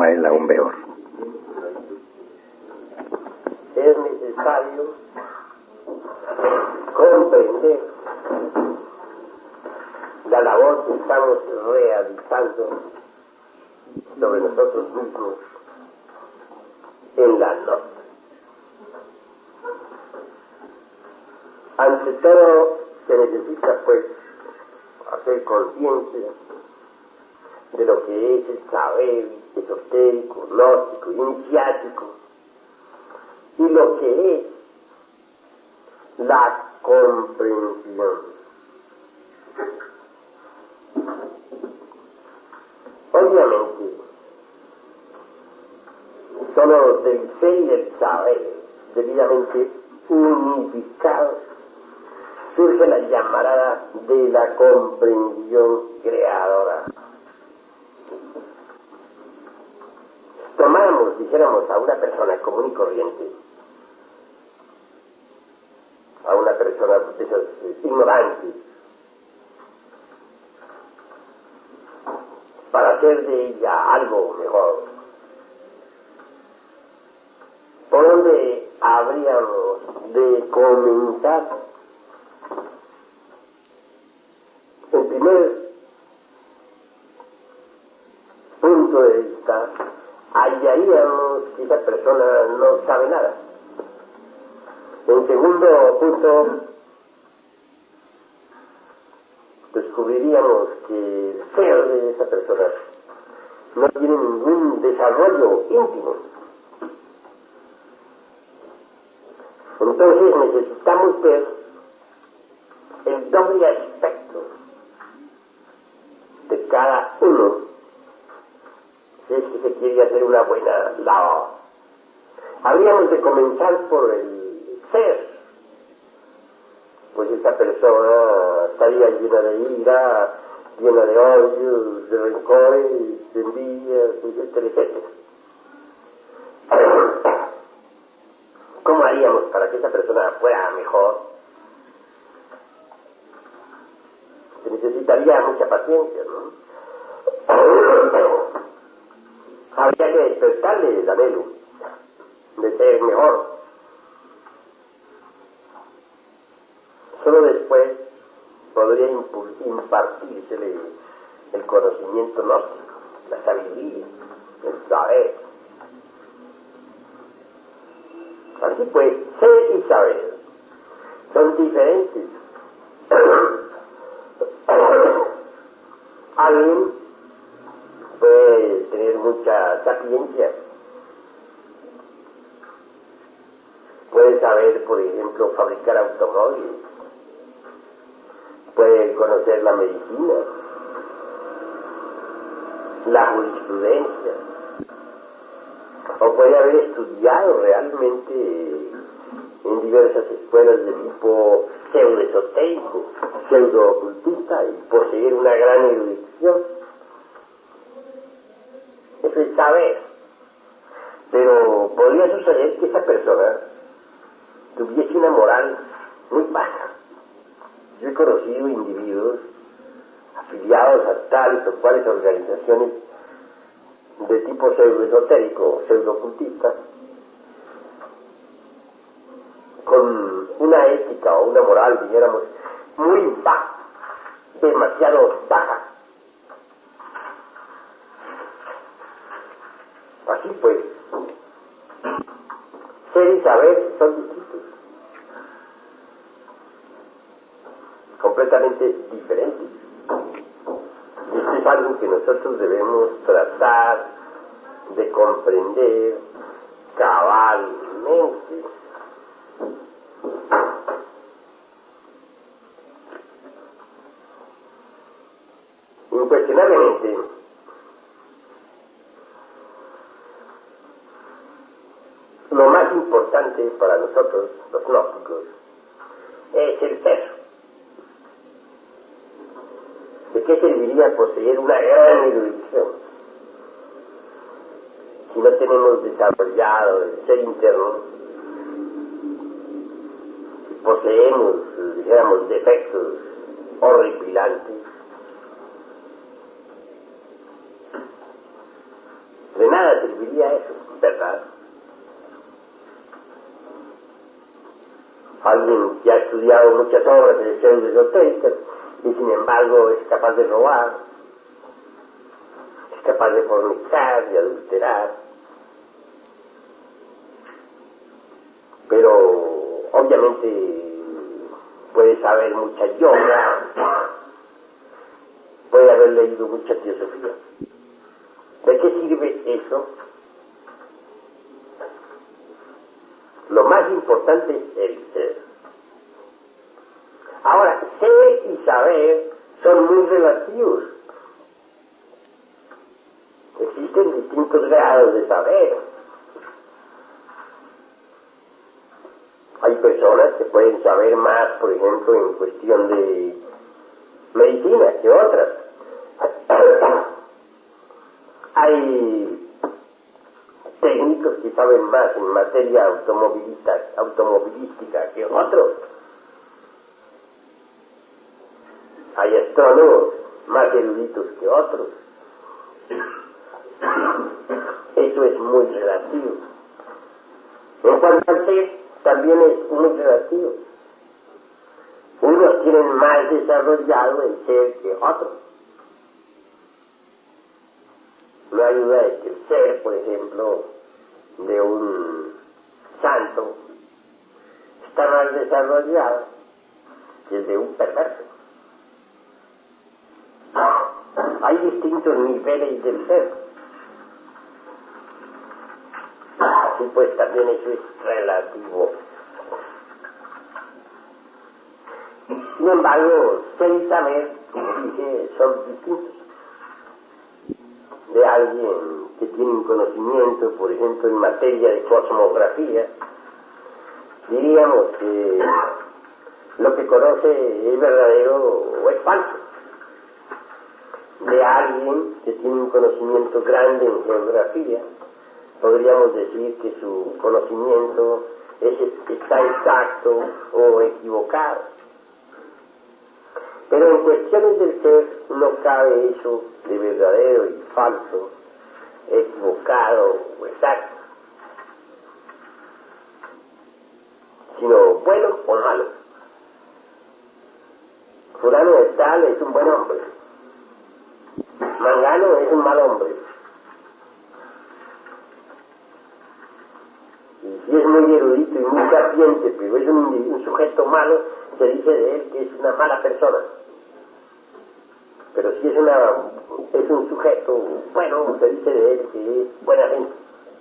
a él aún peor. Es necesario comprender la labor que estamos realizando sobre nosotros mismos en la noche. Ante todo se necesita pues hacer conciencia de lo que es el saber esotérico, gnóstico, iniciático, y lo que es la comprensión. Obviamente, solo del ser y del saber debidamente unificados surge la llamarada de la comprensión creadora. Tomáramos, dijéramos, a una persona común y corriente, a una persona de esos ignorantes, para hacer de ella algo mejor. ¿Por dónde habríamos de comenzar? En primer punto de vista, hallaríamos que esa persona no sabe nada. En segundo punto, descubriríamos que el ser de esa persona no tiene ningún desarrollo íntimo. Entonces necesitamos ver el doble aspecto de cada uno si es que se quiere hacer una buena labor. Habríamos de comenzar por el ser. Pues esta persona estaría llena de ira, llena de odio, de rencores, de envidias, etcétera, etcétera. ¿Cómo haríamos para que esa persona fuera mejor? Se necesitaría mucha paciencia, ¿no? Habría que despertarle el anhelo de ser mejor. Solo después podría impartírsele el conocimiento gnóstico, la sabiduría, el saber. Así pues, ser y saber son diferentes. Alguien puede tener mucha sapiencia, puede saber, por ejemplo, fabricar automóviles, puede conocer la medicina, la jurisprudencia, o puede haber estudiado realmente en diversas escuelas de tipo pseudo-esotérico, pseudo-ocultista y poseer una gran erudición. Eso es saber. Pero podría suceder que esa persona tuviese una moral muy baja. Yo he conocido individuos afiliados a tales o cuales organizaciones de tipo pseudo-esotérico, pseudo-ocultista, con una ética o una moral, dijéramos, muy baja, demasiado baja. Así pues, ser y saber son distintos, completamente diferentes. Y esto es algo que nosotros debemos tratar de comprender cabalmente. Incuestionablemente, lo más importante para nosotros, los gnósticos, es el ser. ¿De qué serviría poseer una gran erudición si no tenemos desarrollado el ser interno? Si poseemos, dijéramos, defectos horripilantes, De nada serviría eso, ¿verdad? Alguien que ha estudiado muchas obras de pseudo-esotéricas y sin embargo es capaz de robar, es capaz de fornicar, de adulterar, pero obviamente puede saber mucha yoga, puede haber leído mucha teosofía. ¿De qué sirve eso? Lo más importante es el ser. Ahora, ser y saber son muy relativos. Existen distintos grados de saber. Hay personas que pueden saber más, por ejemplo, en cuestión de medicina que otras. Hay técnicos que saben más en materia automovilística que otros. Hay astrónomos más eruditos que otros. Eso es muy relativo. En cuanto al ser, también es muy relativo. Unos tienen más desarrollado el ser que otros. No hay duda de que el ser, por ejemplo, de un santo está más desarrollado que el de un perverso. Hay distintos niveles del ser. Así pues también eso es relativo. Sin embargo, ser y saber, como dije, son distintos. De alguien que tiene un conocimiento, por ejemplo, en materia de cosmografía, diríamos que lo que conoce es verdadero o es falso. De alguien que tiene un conocimiento grande en geografía, podríamos decir que su conocimiento está exacto o equivocado. Pero en cuestiones del ser no cabe eso de verdadero y falso, equivocado o exacto, sino bueno o malo. Fulano de tal es un buen hombre, Mangano es un mal hombre. Y si es muy erudito y muy sapiente, pero es un sujeto malo, se dice de él que es una mala persona. Pero si es un sujeto bueno, se dice de él que es buena gente.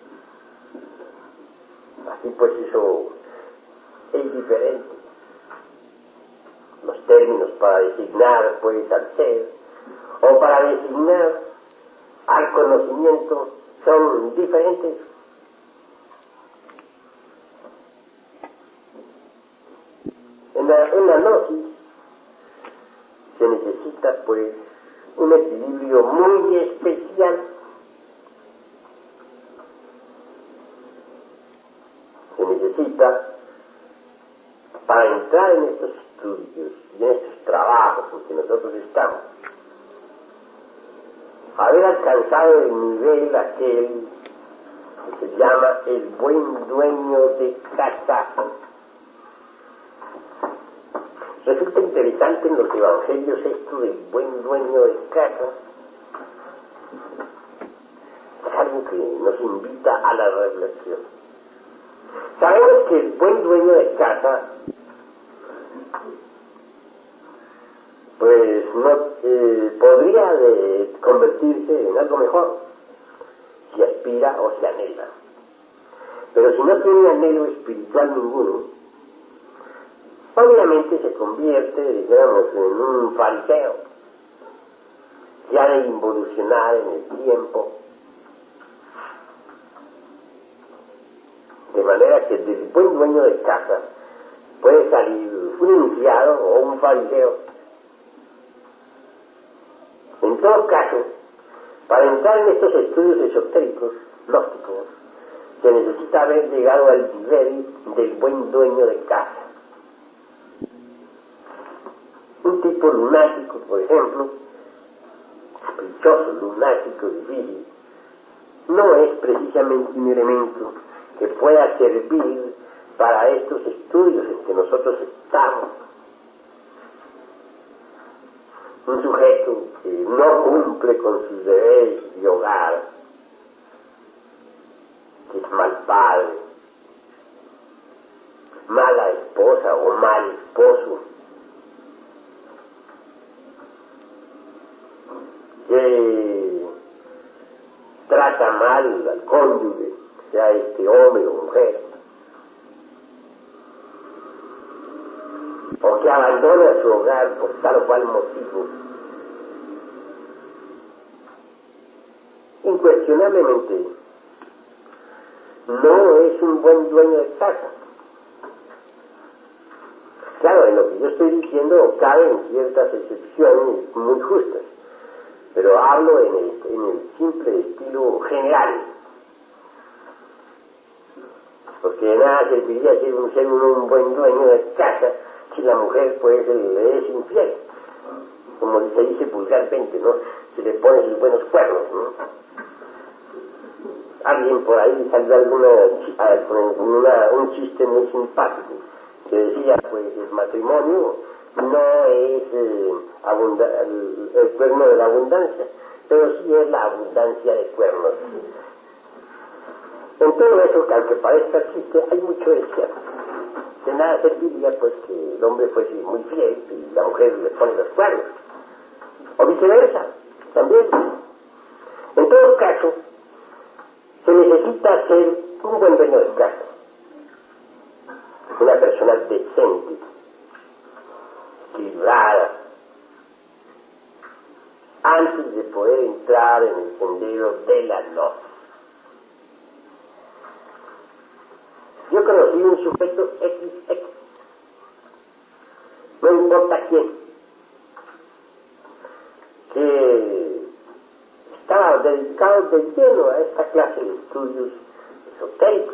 Así pues eso es diferente. Los términos para designar pues al ser o para designar al conocimiento son diferentes. En la gnosis se necesita pues un equilibrio muy especial. Se necesita para entrar en estos estudios y en estos trabajos en que nosotros estamos, haber alcanzado el nivel aquel que se llama el buen dueño de casa. Resulta interesante en los evangelios esto del buen dueño de casa. Es algo que nos invita a la reflexión. Sabemos que el buen dueño de casa pues no podría convertirse en algo mejor si aspira o se anhela. Pero si no tiene anhelo espiritual ninguno, obviamente se convierte, digamos, en un fariseo que ha de involucionar en el tiempo, de manera que del buen dueño de casa puede salir un iniciado o un fariseo. En todo caso, para entrar en estos estudios esotéricos, gnósticos, se necesita haber llegado al nivel del buen dueño de casa. Un tipo lunático, por ejemplo, caprichoso, lunático, difícil, no es precisamente un elemento que pueda servir para estos estudios en que nosotros estamos. Un sujeto que no cumple con sus deberes de hogar, que es mal padre, mala esposa o mal esposo, que trata mal al cónyuge, sea este hombre o mujer, o que abandona su hogar por tal o cual motivo, incuestionablemente no es un buen dueño de casa. Claro, en lo que yo estoy diciendo caben ciertas excepciones muy justas, pero hablo en el simple estilo general, porque de nada serviría ser un buen dueño de casa si la mujer pues le es infiel, como se dice vulgarmente, ¿no? Se le pone sus buenos cuernos, ¿no? Alguien por ahí salió un chiste muy simpático que decía pues el matrimonio no es el cuerno de la abundancia, pero sí es la abundancia de cuernos. En todo eso, que aunque parezca chiste, hay mucho de cierto. De nada serviría pues que el hombre fuese muy fiel y la mujer le pone los cuernos, o viceversa también. En todo caso, se necesita ser un buen dueño de casa, una persona decente, equilibrada, antes de poder entrar en el sendero de la norma. Yo conocí un sujeto XX, no importa quién, que estaba dedicado de lleno a esta clase de estudios esotéricos.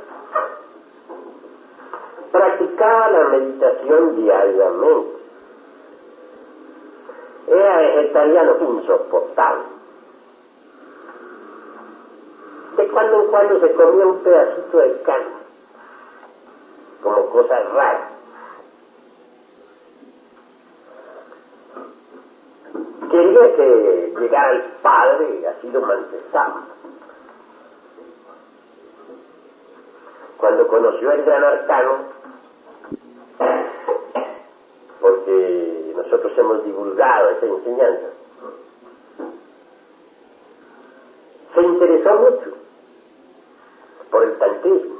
Practicaba la meditación diariamente. Era vegetariano insoportable. De cuando en cuando se comía un pedacito de carne, como cosa rara. Quería que llegara el padre, así lo manifestaba. Cuando conoció el gran arcano, porque nosotros hemos divulgado esa enseñanza, se interesó mucho por el tantrismo.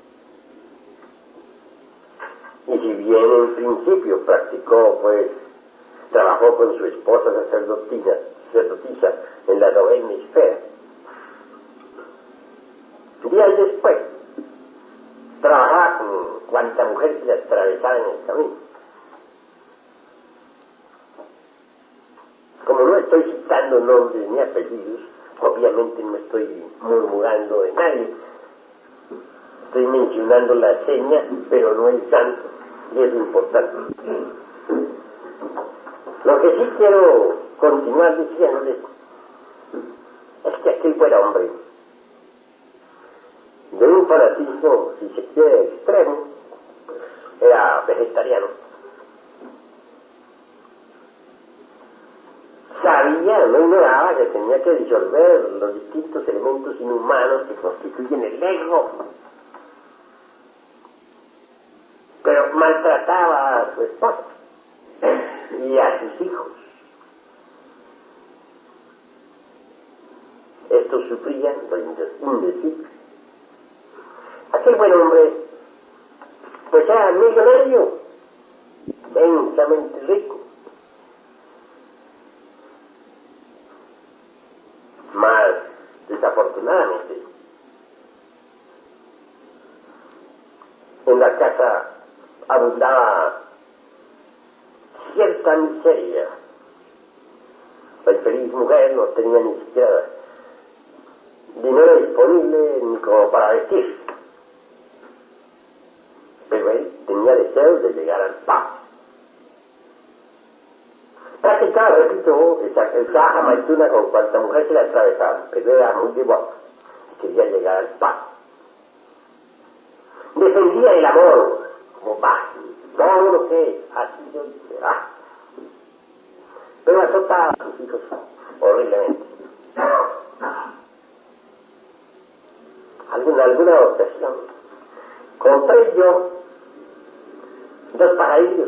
Y si bien en principio practicó, pues, trabajó con su esposa sacerdotisa en la novena esfera, días después trabajaba con cuanta mujer se le atravesaba en el camino. Como no estoy citando nombres ni apellidos, obviamente no estoy murmurando de nadie, estoy mencionando la seña, pero no el santo, y es importante. Lo que sí quiero continuar diciéndoles es que aquel buen hombre, de un fanatismo, si se quiere, extremo, era vegetariano. Sabía, no ignoraba que tenía que disolver los distintos elementos inhumanos que constituyen el ego, pero maltrataba a su esposa y a sus hijos. Estos sufrían lo indecible. Aquel buen hombre, pues era millonario, inmensamente rico. Más desafortunadamente, en la casa abundaba cierta miseria. La infeliz mujer no tenía ni siquiera dinero disponible ni como para vestir, pero él tenía deseos de llegar al paz. Practicaba, repito, el saja maituna con cuanta mujer se le atravesaba, pero era muy devoto, que llegar al pago. Defendía el amor como base, todo lo que ha sido y será. Pero azotaba a sus hijos horriblemente. Alguna ocasión compré yo 2 pajarillos.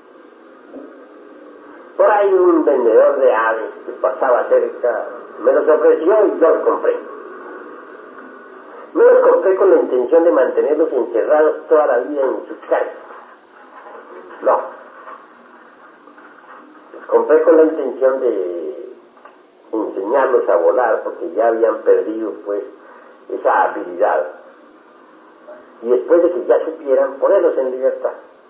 Por ahí un vendedor de aves que pasaba cerca me los ofreció y yo los compré. No los compré con la intención de mantenerlos encerrados toda la vida en sus casas. No. Los compré con la intención de enseñarlos a volar porque ya habían perdido pues esa habilidad. Y después de que ya supieran, ponerlos en libertad.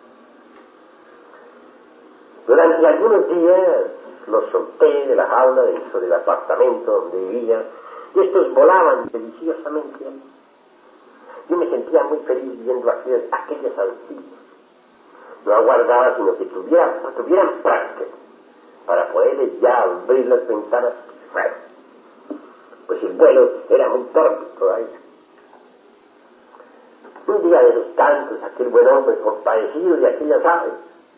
Durante algunos días los solté de la jaula dentro del apartamento donde vivían y estos volaban deliciosamente. Yo me sentía muy feliz viendo aquellas aventuras. No aguardaba sino que tuvieran práctica para poderles ya abrir las ventanas. Bueno, pues el vuelo era muy torpe todavía. Un día de los tantos, aquel buen hombre compadecido de aquellas aves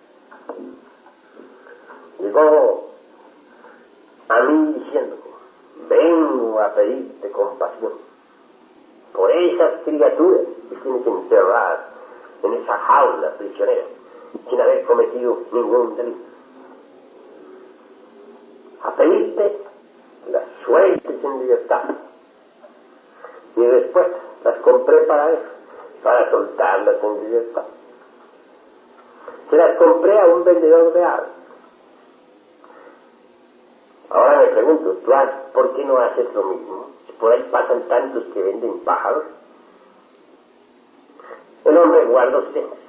llegó a mí diciéndome: vengo a pedirte compasión por esas criaturas que tienes encerradas en esa jaula prisionera sin haber cometido ningún delito. A pedirte que las sueltes en libertad. Mi respuesta: las compré para eso, para soltarlas en libertad. Se las compré a un vendedor de aves. Ahora me pregunto, ¿por qué no haces lo mismo? Por ahí pasan tantos que venden pájaros. El hombre guardó silencio.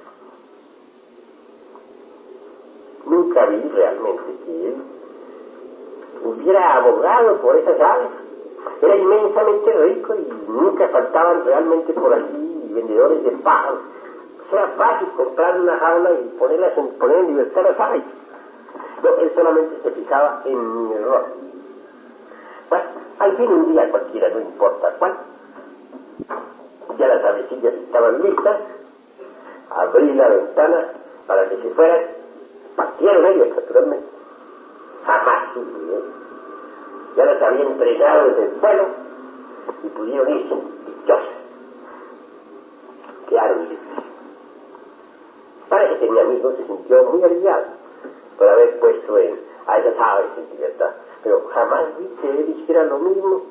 Nunca vi realmente que él hubiera abogado por esas aves. Era inmensamente rico y nunca faltaban realmente por allí vendedores de pájaros. Era fácil comprar una jaula y poner en libertad las aves. No, él solamente se fijaba en mi error. Bueno, al fin un día cualquiera, no importa cuál, ya las avecillas estaban listas, abrí la ventana para que se fueran, partieron ellas naturalmente. Jamás supe, ya las había entregado desde el suelo y pudieron irse dichosas. Quedaron libres. Parece que mi amigo se sintió muy aliviado por haber puesto a esas aves en libertad, pero jamás vi que él hiciera lo mismo.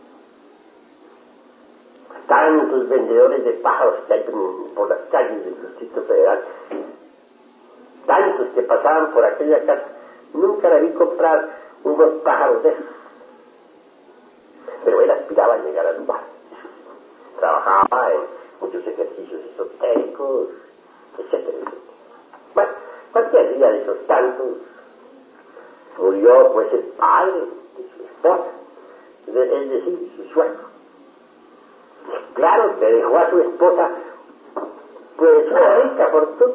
Tantos vendedores de pájaros que hay por las calles del Distrito Federal, tantos que pasaban por aquella casa, nunca le vi comprar unos pájaros de esos. Pero él aspiraba a llegar al lugar. Trabajaba en muchos ejercicios esotéricos, etcétera, etcétera. Bueno, cualquier día de esos tantos murió pues el padre de su esposa, es decir, su suegro. Claro, le dejó a su esposa pues una rica fortuna.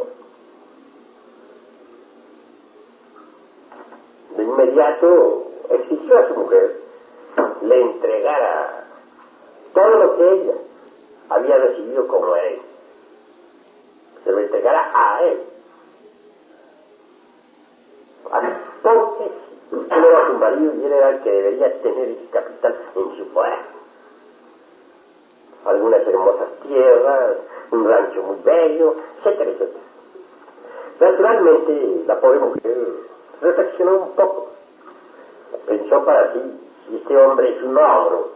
De inmediato exigió a su mujer le entregara todo lo que ella había recibido como herencia. Se lo entregara a él. Entonces, él era su marido y él era el que debería tener ese capital en su poder. Algunas hermosas tierras, un rancho muy bello, etcétera, etcétera. Naturalmente, la pobre mujer reflexionó un poco. Pensó para sí: si este hombre es un ogro,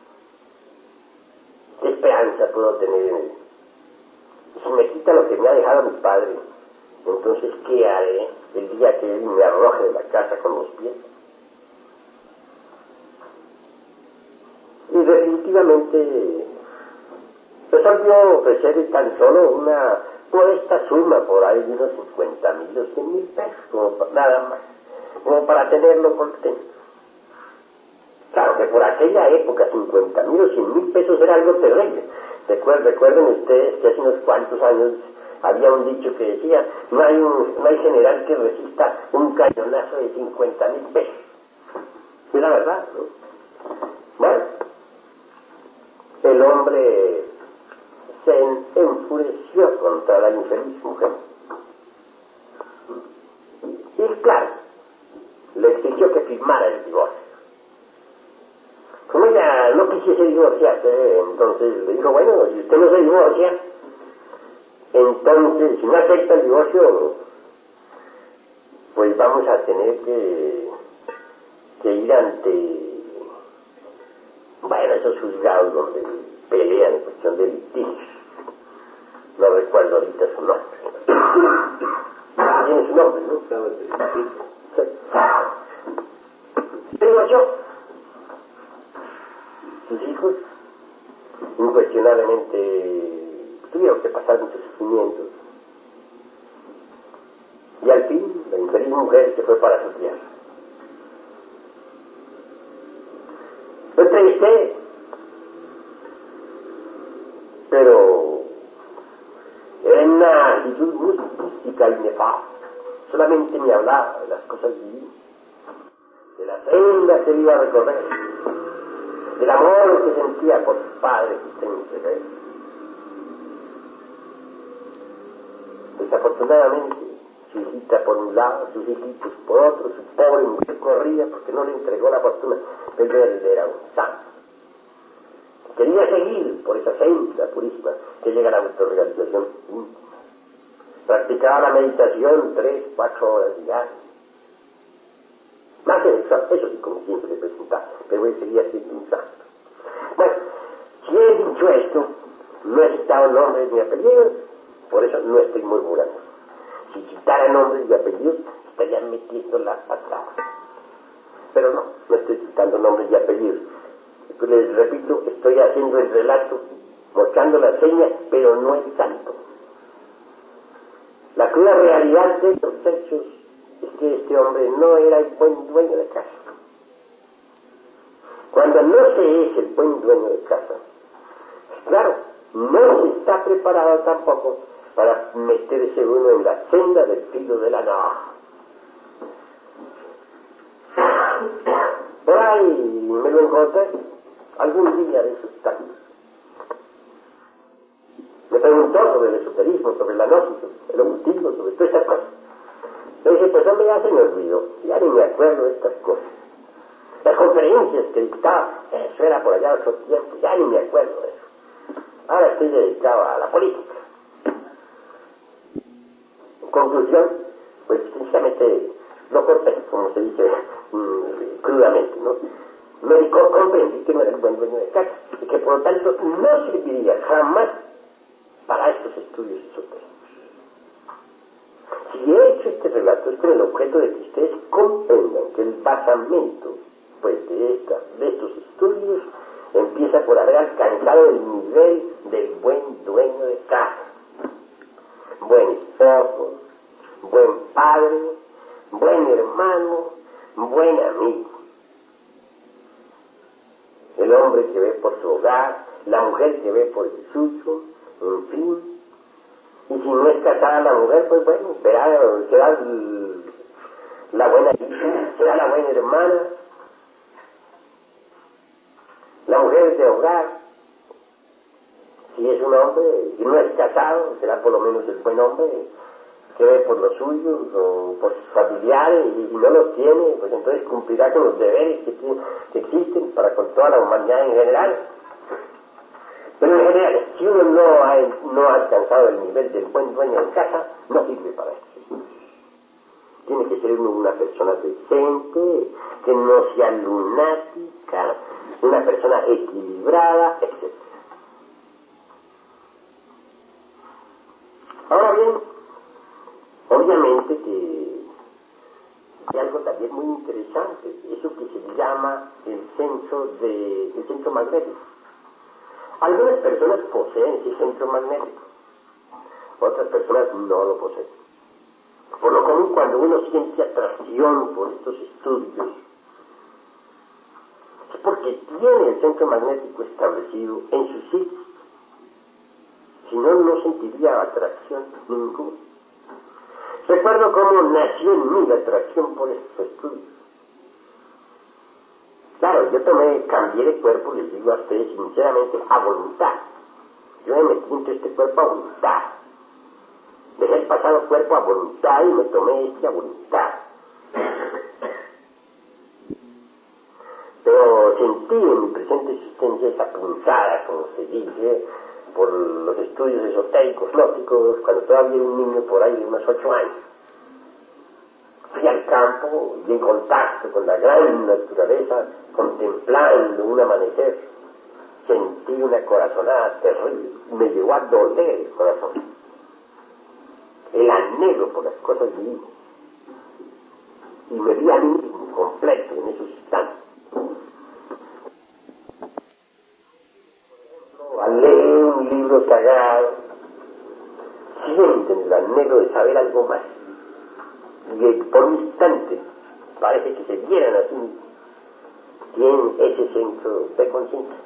¿qué esperanza puedo tener en él? Si me quita lo que me ha dejado mi padre, entonces ¿qué haré el día que él me arroje de la casa con los pies? Y definitivamente resolvió ofrecerle tan solo una modesta suma, por ahí de unos 50,000 o 100,000 pesos, nada más, como para tenerlo contento. Claro que por aquella época 50,000 o 100,000 pesos era algo terrible. Recuerden ustedes que hace unos cuantos años había un dicho que decía: no hay general que resista un cañonazo de 50,000 pesos. Es la verdad, ¿no? Bueno, el hombre se enfureció contra la infeliz mujer. Y claro, le exigió que firmara el divorcio. Como ella no quisiese divorciarse, entonces le dijo, bueno, si usted no se divorcia, entonces si no acepta el divorcio, pues vamos a tener que ir ante, bueno, esos juzgados donde pelean en cuestión de litigios. No recuerdo ahorita su nombre. Tiene su nombre, ¿no? Sí. Se divorció. Sus hijos, incuestionablemente, tuvieron que pasar muchos sufrimientos. Y al fin, la infeliz mujer se fue para su tierra. Lo entrevisté, pero era una actitud muy mística y nefasta. Solamente me hablaba de las cosas divinas, de la senda que iba a recorrer, del amor que sentía por su padre existente. Desafortunadamente, su hijita por un lado, sus hijitos por otro, su pobre mujer corría porque no le entregó la fortuna, pero él era un santo. Quería seguir por esa senda purísima que llega a la autorrealización íntima. Practicaba la meditación 3-4 horas diarias. Más de eso sí, como siempre le presentaba, pero él seguía siendo un santo. Bueno, si he dicho esto, no he citado nombres ni apellidos, por eso no estoy murmurando. Si citara nombres y apellidos, estaría metiendo las patadas. Pero no estoy citando nombres y apellidos. Les repito, estoy haciendo el relato, mostrando las señas, pero no el santo. La cruda realidad de los hechos es que este hombre no era el buen dueño de casa. Cuando no se es el buen dueño de casa, claro, no se está preparado tampoco para meterse uno en la senda del filo de la navaja. Por ahí me lo encontré algún día de esos tantos. Me preguntó sobre el esoterismo, sobre la gnosis, el ocultismo, sobre todas estas cosas. Le dije, pues hombre, ya se me olvidó, ya ni me acuerdo de estas cosas. Las conferencias que dictaba, eso era por allá otro tiempo, ya ni me acuerdo de eso. Ahora estoy dedicado a la política. En conclusión, pues sencillamente lo corté, como se dice crudamente, ¿no? Me comprendí que no era el buen dueño de casa y que por lo tanto no serviría jamás para estos estudios esotéricos. Si he hecho este relato es con el objeto de que ustedes comprendan que el basamento pues de estos estudios empieza por haber alcanzado el nivel del buen dueño de casa, buen esposo, buen padre, buen hermano, buen amigo. El hombre que ve por su hogar, la mujer que ve por el suyo, en fin. Y si no es casada la mujer, pues bueno, será la buena hija, será la buena hermana, la mujer de hogar. Si es un hombre y no es casado, será por lo menos el buen hombre que ve por los suyos o por sus familiares, y si no los tiene, pues entonces cumplirá con los deberes que existen para con toda la humanidad en general. Pero en general, si uno no ha alcanzado el nivel del buen dueño de casa, no sirve para esto. Tiene que ser uno una persona decente, que no sea lunática, una persona equilibrada, etc. Ahora bien, obviamente que hay algo también muy interesante, eso que se llama el centro magnético. Algunas personas poseen ese centro magnético, otras personas no lo poseen. Por lo común, cuando uno siente atracción por estos estudios, es porque tiene el centro magnético establecido en su sitio. Si no, no sentiría atracción ninguna. Recuerdo cómo nació en mí la atracción por estos estudios. Claro, yo cambié de cuerpo, les digo a ustedes sinceramente, a voluntad. Yo me metí entre este cuerpo a voluntad. Dejé el pasado cuerpo a voluntad y me tomé este a voluntad. Pero sentí en mi presente existencia esa punzada, como se dice, por los estudios esotéricos gnósticos, cuando todavía era un niño por ahí de unos 8 años. Fui al campo y en contacto con la gran naturaleza, contemplando un amanecer, sentí una corazonada terrible, me llegó a doler el corazón. El anhelo por las cosas divinas. Y me vi a mí mismo completo en esos instantes. Al leer un libro sagrado, sienten el anhelo de saber algo más. Y por un instante parece que se vieran a sí mismos. Tienen ese centro de conciencia.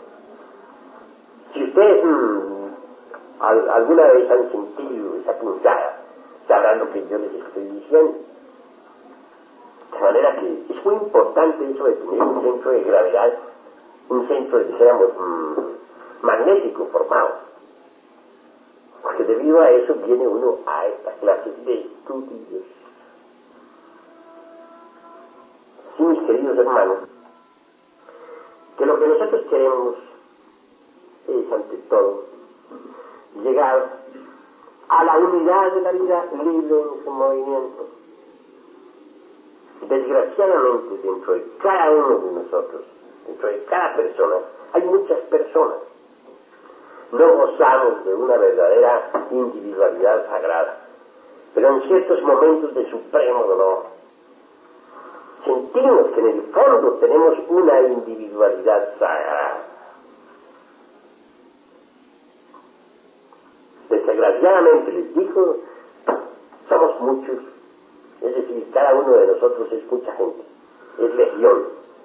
Si ustedes alguna vez han sentido esa punzada, sabrán lo que yo les estoy diciendo. De manera que es muy importante eso de tener un centro de gravedad, un centro, dijéramos, magnético formado. Porque debido a eso viene uno a esta clase de estudios. Sí, mis queridos hermanos, que lo que nosotros queremos es, ante todo, llegar a la unidad de la vida libre en su movimiento. Desgraciadamente, dentro de cada uno de nosotros, dentro de cada persona, hay muchas personas. No gozamos de una verdadera individualidad sagrada, pero en ciertos momentos de supremo dolor, sentimos que en el fondo tenemos una individualidad sagrada. Desgraciadamente, les digo, somos muchos, es decir, cada uno de nosotros es mucha gente, es legión.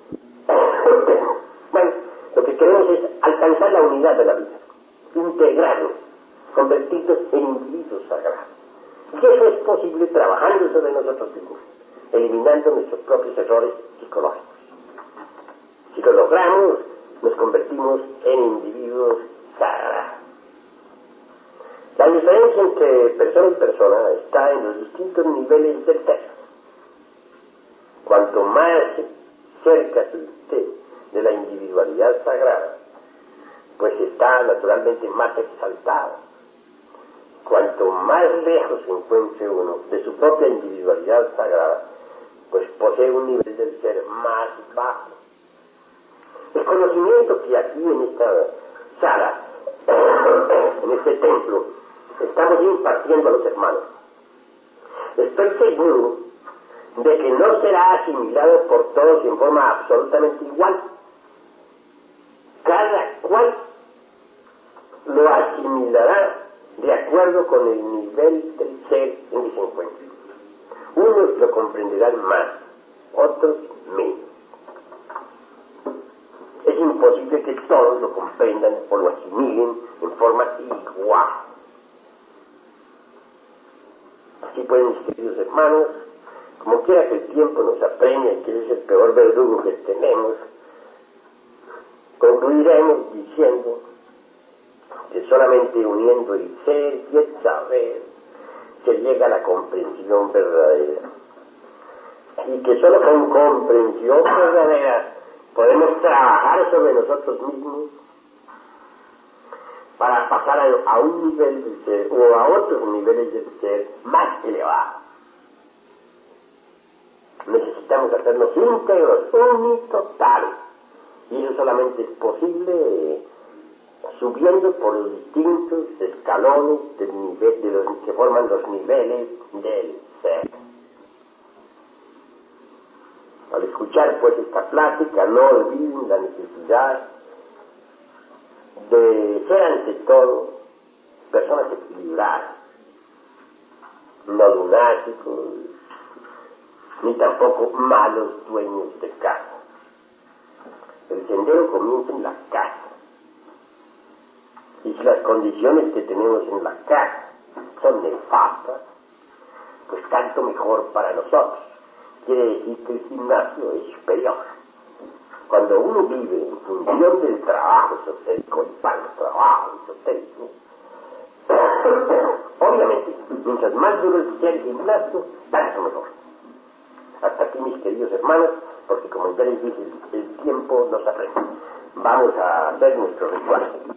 Bueno, lo que queremos es alcanzar la unidad de la vida, integrarnos, convertirnos en individuos sagrados. Y eso es posible trabajando sobre nosotros mismos, eliminando nuestros propios errores psicológicos. Si lo logramos, nos convertimos en individuos sagrados. La diferencia entre persona y persona está en los distintos niveles del ser. Cuanto más cerca esté usted de la individualidad sagrada, pues está naturalmente más exaltado. Cuanto más lejos se encuentre uno de su propia individualidad sagrada, pues posee un nivel del ser más bajo. El conocimiento que aquí en esta sala, en este templo, estamos impartiendo a los hermanos, estoy seguro de que no será asimilado por todos en forma absolutamente igual. Cada cual lo asimilará de acuerdo con el nivel del ser en que se encuentre. Unos lo comprenderán más, otros menos. Es imposible que todos lo comprendan o lo asimilen en forma igual. Así pues, mis queridos hermanos, como quiera que el tiempo nos apremie, que es el peor verdugo que tenemos, concluiremos diciendo que solamente uniendo el ser y el saber se llega a la comprensión verdadera. Y que solo con comprensión verdadera podemos trabajar sobre nosotros mismos para pasar a un nivel del ser o a otros niveles del ser más elevados. Necesitamos hacernos íntegros, unitotales. Y eso solamente es posible subiendo por los distintos escalones del nivel, de los que forman los niveles del ser. Al escuchar pues esta plática, no olviden la necesidad de ser ante todo personas equilibradas, no lunáticos, ni tampoco malos dueños de casa. El sendero comienza en la casa. Y si las condiciones que tenemos en la casa son nefastas, pues tanto mejor para nosotros. Quiere decir que el gimnasio es superior. cuando uno vive en función del trabajo esotérico, el pan trabajo esotérico, obviamente, mientras más duro sea el gimnasio, tanto mejor. Hasta aquí, mis queridos hermanos, porque como ya les dije, el tiempo nos apremia. Vamos a hacer nuestro ritual.